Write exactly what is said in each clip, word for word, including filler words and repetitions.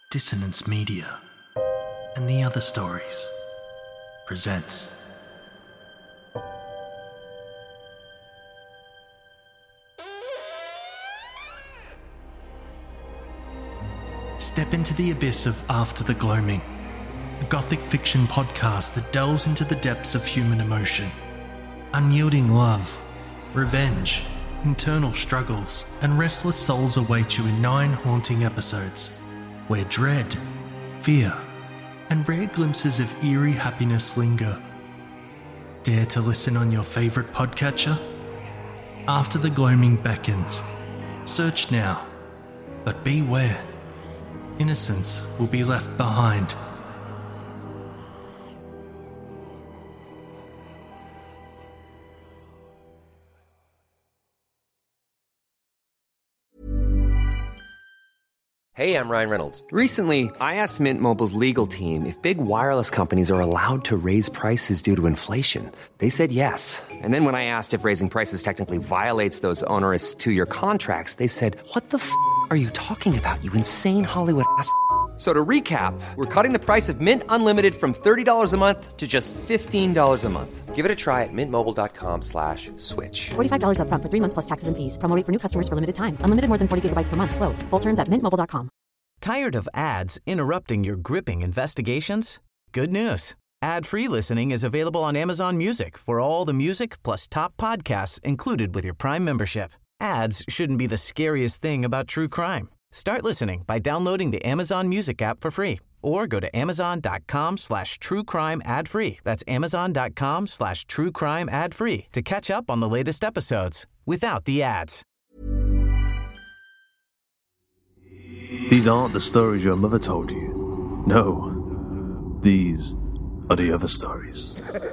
Dissonance Media and the Other Stories presents Step into the abyss of After the Gloaming, a gothic fiction podcast that delves into the depths of human emotion, unyielding love, revenge, internal struggles, and restless souls await you in nine haunting episodes, where dread, fear, and rare glimpses of eerie happiness linger. Dare to listen on your favourite podcatcher? After the Gloaming beckons. Search now, but beware. Innocence will be left behind. Hey, I'm Ryan Reynolds. Recently, I asked Mint Mobile's legal team if big wireless companies are allowed to raise prices due to inflation. They said yes. And then when I asked if raising prices technically violates those onerous two-year contracts, they said, "What the f*** are you talking about, you insane Hollywood ass f- So to recap, we're cutting the price of Mint Unlimited from thirty dollars a month to just fifteen dollars a month. Give it a try at mintmobile.com slash switch. forty-five dollars up front for three months plus taxes and fees. Promo rate for new customers for limited time. Unlimited more than forty gigabytes per month. Slows full terms at mint mobile dot com. Tired of ads interrupting your gripping investigations? Good news. Ad-free listening is available on Amazon Music for all the music plus top podcasts included with your Prime membership. Ads shouldn't be the scariest thing about true crime. Start listening by downloading the Amazon Music app for free or go to amazon.com slash true crime ad free. That's amazon.com slash true crime ad free to catch up on the latest episodes without the ads. These aren't the stories your mother told you. No, these are the other stories.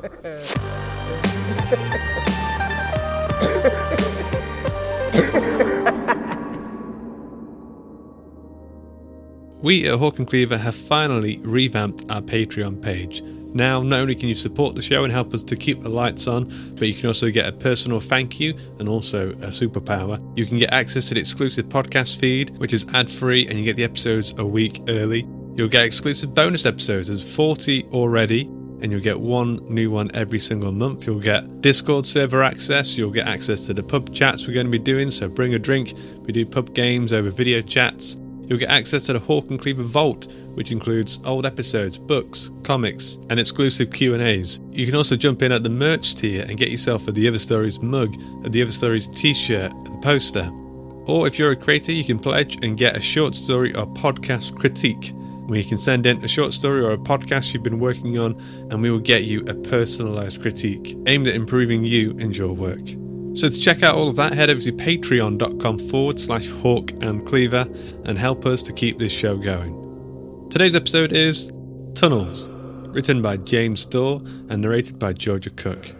We at Hawk and Cleaver have finally revamped our Patreon page. Now, not only can you support the show and help us to keep the lights on, but you can also get a personal thank you and also a superpower. You can get access to the exclusive podcast feed, which is ad-free, and you get the episodes a week early. You'll get exclusive bonus episodes. There's forty already, and you'll get one new one every single month. You'll get Discord server access. You'll get access to the pub chats we're going to be doing, so bring a drink. We do pub games over video chats. You'll get access to the Hawk and Cleaver Vault, which includes old episodes, books, comics, and exclusive Q and A's. You can also jump in at the merch tier and get yourself a The Other Stories mug, a The Other Stories t-shirt and poster. Or if you're a creator, you can pledge and get a short story or podcast critique, where you can send in a short story or a podcast you've been working on, and we will get you a personalised critique aimed at improving you and your work. So to check out all of that, head over to patreon.com forward slash Hawk and Cleaver and help us to keep this show going. Today's episode is Tunnels, written by James Dorr and narrated by Georgia Cook.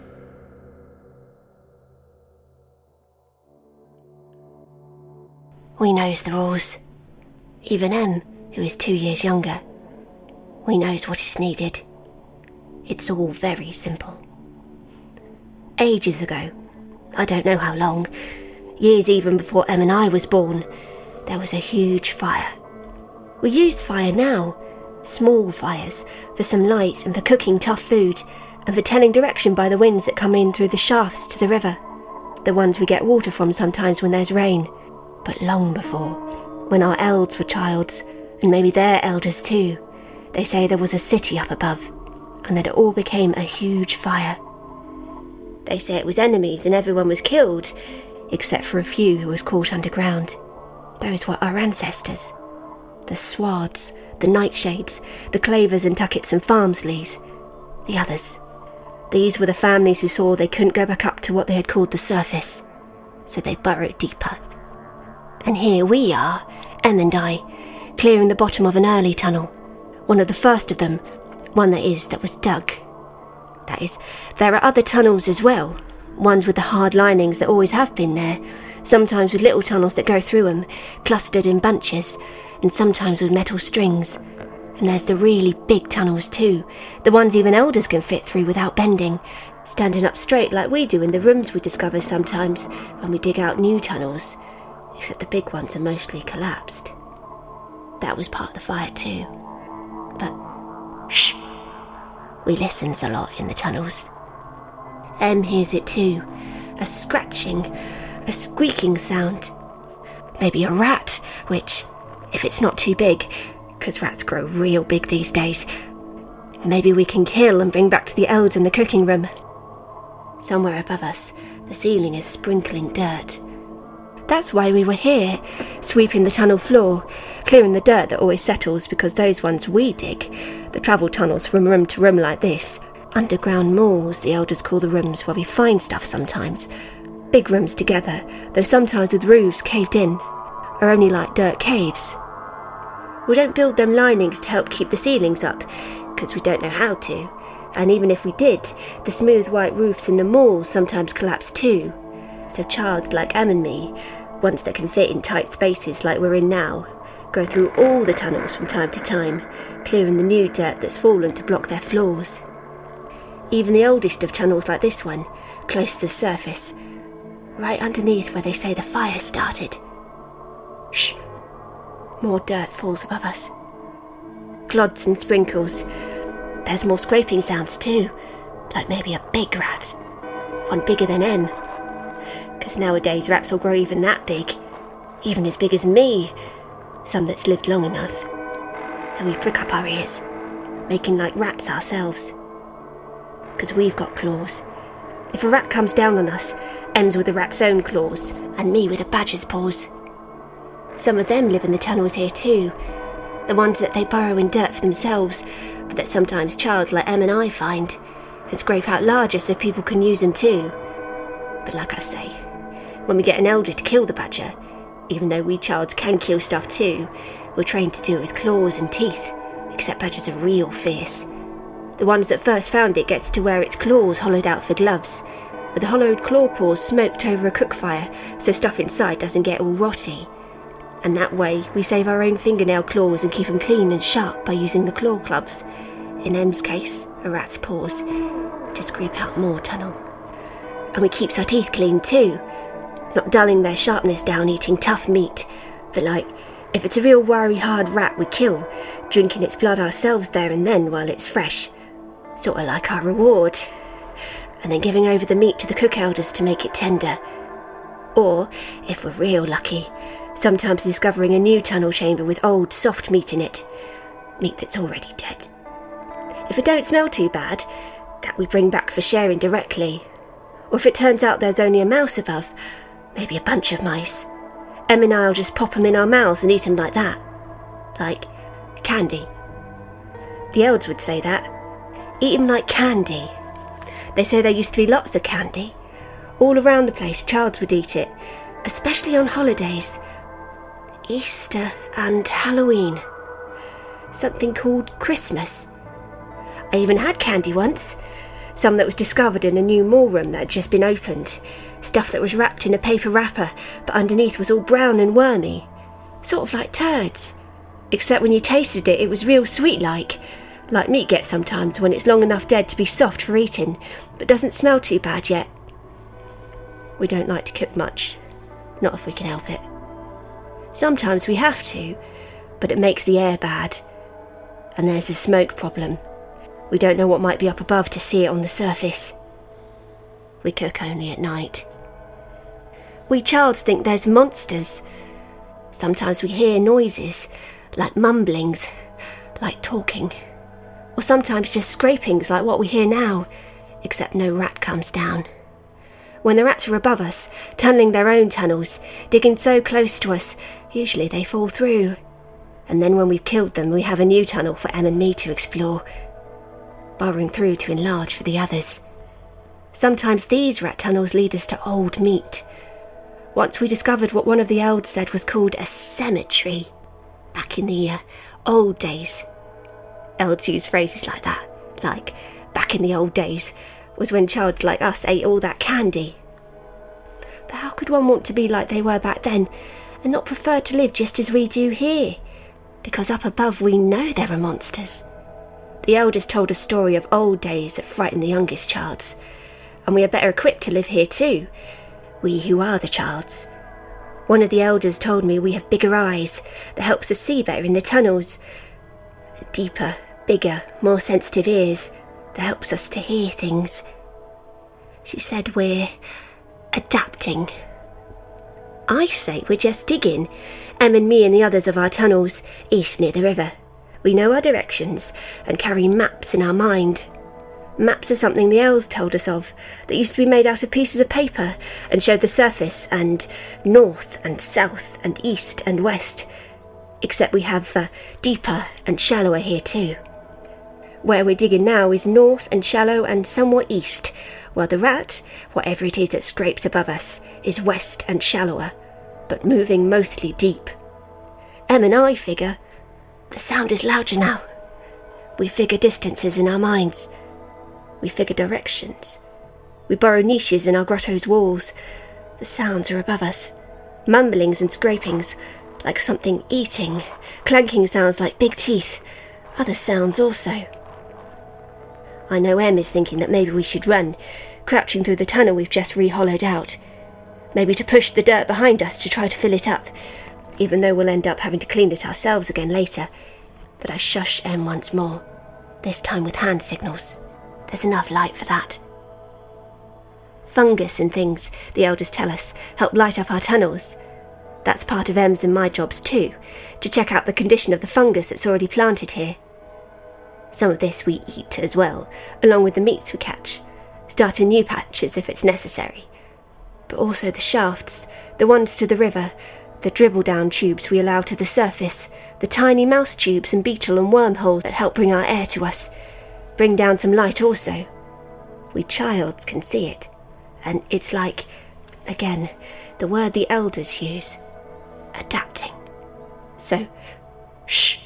We knows the rules. Even Em, who is two years younger. We knows what is needed. It's all very simple. Ages ago, I don't know how long, years even before Em and I was born, there was a huge fire. We use fire now, small fires, for some light and for cooking tough food, and for telling direction by the winds that come in through the shafts to the river, the ones we get water from sometimes when there's rain. But long before, when our elds were childs, and maybe their elders too, they say there was a city up above, and that it all became a huge fire. They say it was enemies and everyone was killed, except for a few who was caught underground. Those were our ancestors. The Swards, the Nightshades, the Clavers and Tuckets and Farmsleys. The others. These were the families who saw they couldn't go back up to what they had called the surface, so they burrowed deeper. And here we are, Em and I, clearing the bottom of an early tunnel. One of the first of them, one that is, that was dug. That is, there are other tunnels as well, ones with the hard linings that always have been there, sometimes with little tunnels that go through them, clustered in bunches, and sometimes with metal strings. And there's the really big tunnels too, the ones even elders can fit through without bending, standing up straight like we do in the rooms we discover sometimes when we dig out new tunnels, except the big ones are mostly collapsed. That was part of the fire too. But, shh, we listens a lot in the tunnels. Em hears it too, a scratching, a squeaking sound. Maybe a rat, which, if it's not too big, because rats grow real big these days, maybe we can kill and bring back to the elves in the cooking room. Somewhere above us, the ceiling is sprinkling dirt. That's why we were here, sweeping the tunnel floor, clearing the dirt that always settles because those ones we dig, the travel tunnels from room to room like this, underground malls the elders call the rooms where we find stuff sometimes. Big rooms together, though sometimes with roofs caved in, are only like dirt caves. We don't build them linings to help keep the ceilings up, because we don't know how to, and even if we did, the smooth white roofs in the malls sometimes collapse too. So childs like Em and me, ones that can fit in tight spaces like we're in now, go through all the tunnels from time to time, clearing the new dirt that's fallen to block their floors. Even the oldest of tunnels like this one, close to the surface, right underneath where they say the fire started. Shh! More dirt falls above us. Clods and sprinkles. There's more scraping sounds too, like maybe a big rat, one bigger than Em. Because nowadays rats will grow even that big, even as big as me, some that's lived long enough. So we prick up our ears, making like rats ourselves. Because we've got claws. If a rat comes down on us, Em's with a rat's own claws, and me with a badger's paws. Some of them live in the tunnels here too, the ones that they burrow in dirt for themselves, but that sometimes childs like Em and I find, and scrape out larger so people can use them too. But like I say, when we get an elder to kill the badger, even though we childs can kill stuff too, we're trained to do it with claws and teeth, except badgers are real fierce. The ones that first found it gets to wear its claws hollowed out for gloves, with the hollowed claw paws smoked over a cook fire so stuff inside doesn't get all rotty. And that way we save our own fingernail claws and keep them clean and sharp by using the claw clubs, in Em's case, a rat's paws, to scrape out more tunnel. And we keeps our teeth clean too, not dulling their sharpness down eating tough meat, but like, if it's a real wiry hard rat we kill, drinking its blood ourselves there and then while it's fresh, sort of like our reward, and then giving over the meat to the cook elders to make it tender. Or, if we're real lucky, sometimes discovering a new tunnel chamber with old soft meat in it, meat that's already dead. If it don't smell too bad, that we bring back for sharing directly. Or if it turns out there's only a mouse above, maybe a bunch of mice, Em and I'll just pop 'em in our mouths and eat 'em like that. Like candy. The elves would say that. Eat 'em like candy. They say there used to be lots of candy. All around the place, childs would eat it, especially on holidays. Easter and Halloween. Something called Christmas. I even had candy once. Some that was discovered in a new mall room that had just been opened. Stuff that was wrapped in a paper wrapper, but underneath was all brown and wormy. Sort of like turds. Except when you tasted it, it was real sweet-like. Like meat gets sometimes when it's long enough dead to be soft for eating, but doesn't smell too bad yet. We don't like to cook much. Not if we can help it. Sometimes we have to, but it makes the air bad. And there's the smoke problem. We don't know what might be up above to see it on the surface. We cook only at night. We childs think there's monsters. Sometimes we hear noises, like mumblings, like talking. Or sometimes just scrapings like what we hear now, except no rat comes down. When the rats are above us, tunnelling their own tunnels, digging so close to us, usually they fall through. And then when we've killed them, we have a new tunnel for Em and me to explore, burrowing through to enlarge for the others. Sometimes these rat tunnels lead us to old meat. Once we discovered what one of the elves said was called a cemetery, back in the uh, old days. Elves use phrases like that, like, back in the old days, was when childs like us ate all that candy. But how could one want to be like they were back then, and not prefer to live just as we do here? Because up above we know there are monsters. The elders told a story of old days that frightened the youngest childs, and we are better equipped to live here too, we who are the childs. One of the elders told me we have bigger eyes that helps us see better in the tunnels. And deeper, bigger, more sensitive ears that helps us to hear things. She said we're adapting. I say we're just digging. Em and me and the others of our tunnels, east near the river. We know our directions and carry maps in our mind. Maps are something the elves told us of, that used to be made out of pieces of paper and showed the surface and north and south and east and west. Except we have uh, deeper and shallower here too. Where we're digging now is north and shallow and somewhat east, while the rat, whatever it is that scrapes above us, is west and shallower, but moving mostly deep. Em and I figure the sound is louder now. We figure distances in our minds. We figure directions. We borrow niches in our grotto's walls. The sounds are above us. Mumblings and scrapings, like something eating. Clanking sounds like big teeth. Other sounds also. I know Em is thinking that maybe we should run, crouching through the tunnel we've just re-hollowed out. Maybe to push the dirt behind us to try to fill it up, even though we'll end up having to clean it ourselves again later. But I shush Em once more, this time with hand signals. There's enough light for that. Fungus and things, the elders tell us, help light up our tunnels. That's part of Em's and my jobs too, to check out the condition of the fungus that's already planted here. Some of this we eat as well, along with the meats we catch, starting new patches if it's necessary. But also the shafts, the ones to the river, the dribble-down tubes we allow to the surface, the tiny mouse tubes and beetle and wormholes that help bring our air to us, bring down some light also. We childs can see it, and it's like, again, the word the elders use, adapting. So, shh.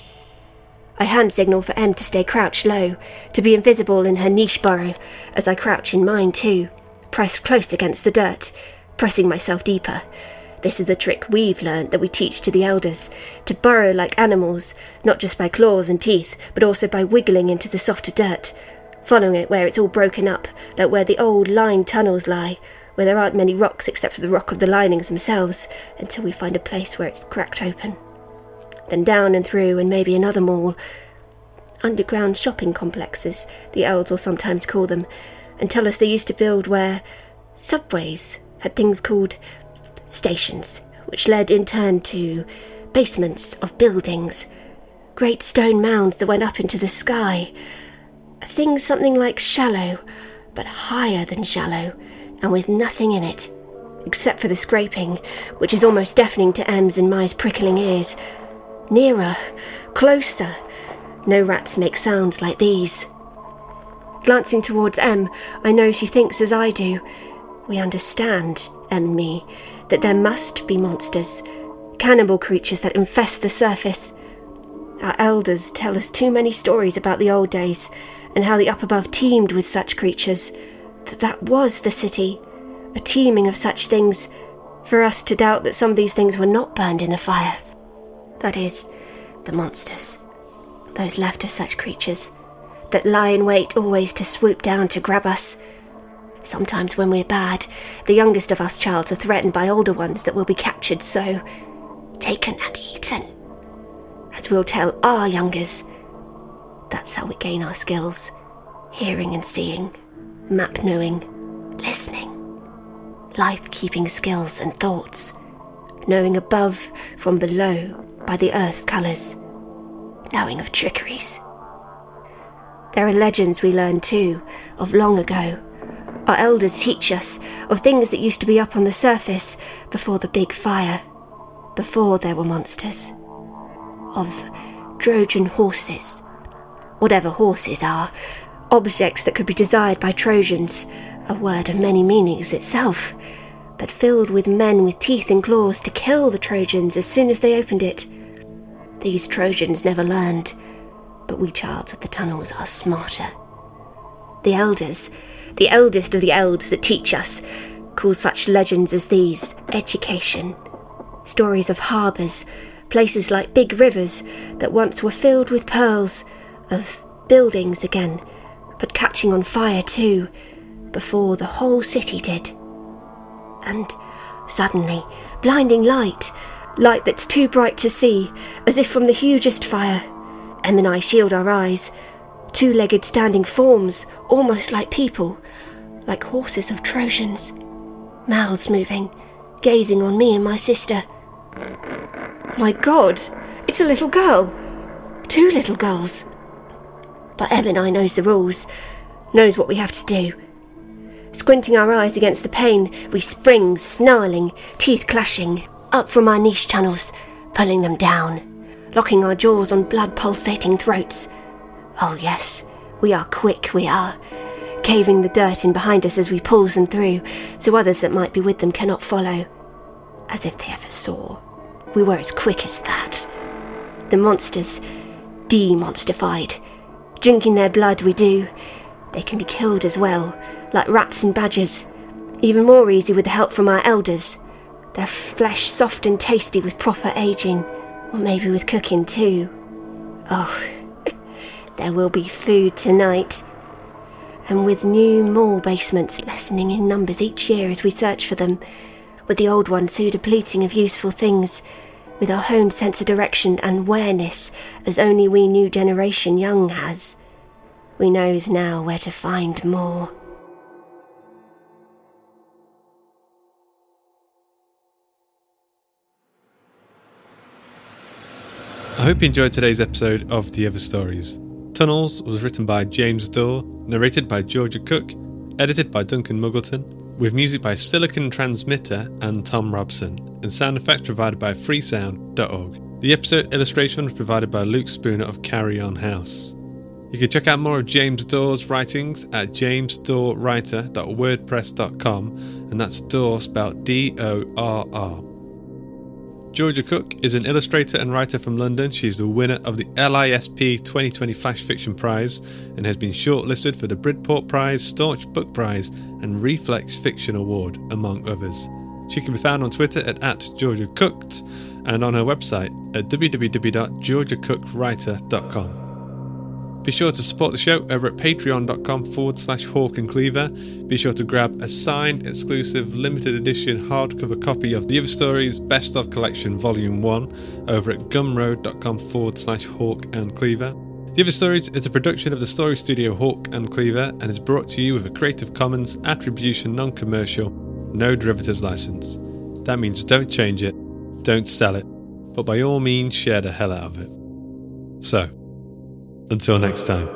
I hand signal for Em to stay crouched low, to be invisible in her niche burrow, as I crouch in mine too, pressed close against the dirt, pressing myself deeper. This is the trick we've learned that we teach to the elders, to burrow like animals, not just by claws and teeth, but also by wiggling into the softer dirt, following it where it's all broken up, like where the old lined tunnels lie, where there aren't many rocks except for the rock of the linings themselves, until we find a place where it's cracked open. Then down and through, and maybe another mall. Underground shopping complexes, the elves will sometimes call them, and tell us they used to build where subways had things called stations, which led in turn to basements of buildings, great stone mounds that went up into the sky, a thing something like shallow, but higher than shallow, and with nothing in it, except for the scraping, which is almost deafening to Em's and Mai's prickling ears. Nearer, closer. No rats make sounds like these. Glancing towards Em, I know she thinks as I do. We understand, Em and me, that there must be monsters, cannibal creatures that infest the surface. Our elders tell us too many stories about the old days, and how the up above teemed with such creatures, that that was the city, a teeming of such things, for us to doubt that some of these things were not burned in the fire. That is, the monsters, those left of such creatures, that lie in wait always to swoop down to grab us. Sometimes when we're bad, the youngest of us childs are threatened by older ones that will be captured, so taken and eaten, as we'll tell our youngers. That's how we gain our skills, hearing and seeing, map knowing, listening, life-keeping skills and thoughts, knowing above from below by the earth's colours, knowing of trickeries. There are legends we learn too, of long ago. Our elders teach us of things that used to be up on the surface before the big fire, before there were monsters. Of Trojan horses, whatever horses are, objects that could be desired by Trojans, a word of many meanings itself, but filled with men with teeth and claws to kill the Trojans as soon as they opened it. These Trojans never learned, but we childs of the tunnels are smarter. The elders, the eldest of the elds that teach us, call such legends as these education. Stories of harbours, places like big rivers that once were filled with pearls, of buildings again, but catching on fire too, before the whole city did. And suddenly, blinding light, light that's too bright to see, as if from the hugest fire. Em and I shield our eyes. Two-legged standing forms, almost like people, like horses of Trojans. Mouths moving, gazing on me and my sister. My God, it's a little girl. Two little girls. But Em and I knows the rules, knows what we have to do. Squinting our eyes against the pain, we spring, snarling, teeth clashing, up from our niche tunnels, pulling them down, locking our jaws on blood-pulsating throats. Oh yes, we are quick, we are, caving the dirt in behind us as we pulls them through, so others that might be with them cannot follow. As if they ever saw. We were as quick as that. The monsters, de-monstified. Drinking their blood we do. They can be killed as well, like rats and badgers. Even more easy with the help from our elders. Their flesh soft and tasty with proper aging, or maybe with cooking too. Oh, there will be food tonight. And with new mole basements lessening in numbers each year as we search for them, with the old ones so depleting of useful things, with our honed sense of direction and awareness as only we new generation young has, we knows now where to find more. I hope you enjoyed today's episode of The Other Stories. Tunnels was written by James Dorr, narrated by Georgia Cook, edited by Duncan Muggleton, with music by Silicon Transmitter and Tom Robson, and sound effects provided by freesound dot org. The episode illustration was provided by Luke Spooner of Carry On House. You can check out more of James Dorr's writings at james dorr writer dot wordpress dot com, and that's Dorr spelled D O R R. Georgia Cook is an illustrator and writer from London. She's the winner of the L I S P twenty twenty Flash Fiction Prize and has been shortlisted for the Bridport Prize, Staunch Book Prize and Reflex Fiction Award, among others. She can be found on Twitter at, at Georgia Cooked and on her website at w w w dot georgia cook writer dot com. Be sure to support the show over at patreon.com forward slash Hawk and Cleaver. Be sure to grab a signed, exclusive, limited edition hardcover copy of The Other Stories Best of Collection Volume one over at gumroad.com forward slash Hawk and Cleaver. The Other Stories is a production of the Story Studio Hawk and Cleaver and is brought to you with a Creative Commons Attribution Non-Commercial No Derivatives license. That means don't change it, don't sell it, but by all means share the hell out of it. So, until next time.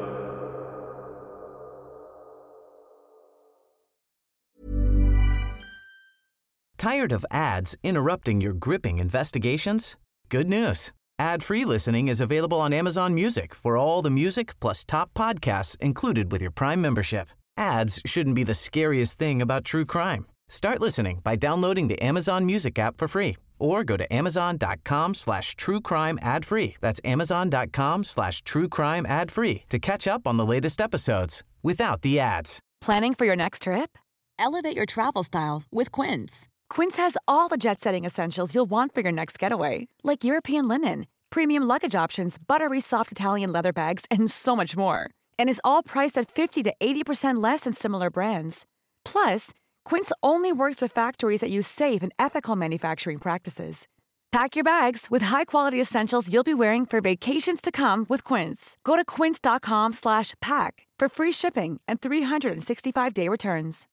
Tired of ads interrupting your gripping investigations? Good news. Ad-free listening is available on Amazon Music for all the music plus top podcasts included with your Prime membership. Ads shouldn't be the scariest thing about true crime. Start listening by downloading the Amazon Music app for free or go to amazon.com slash true crime ad free. That's amazon.com slash true crime ad free to catch up on the latest episodes without the ads. Planning for your next trip? Elevate your travel style with Quince. Quince has all the jet-setting essentials you'll want for your next getaway, like European linen, premium luggage options, buttery soft Italian leather bags, and so much more. And is all priced at fifty to eighty percent less than similar brands. Plus, Quince only works with factories that use safe and ethical manufacturing practices. Pack your bags with high-quality essentials you'll be wearing for vacations to come with Quince. Go to quince.com slash pack for free shipping and three sixty-five day returns.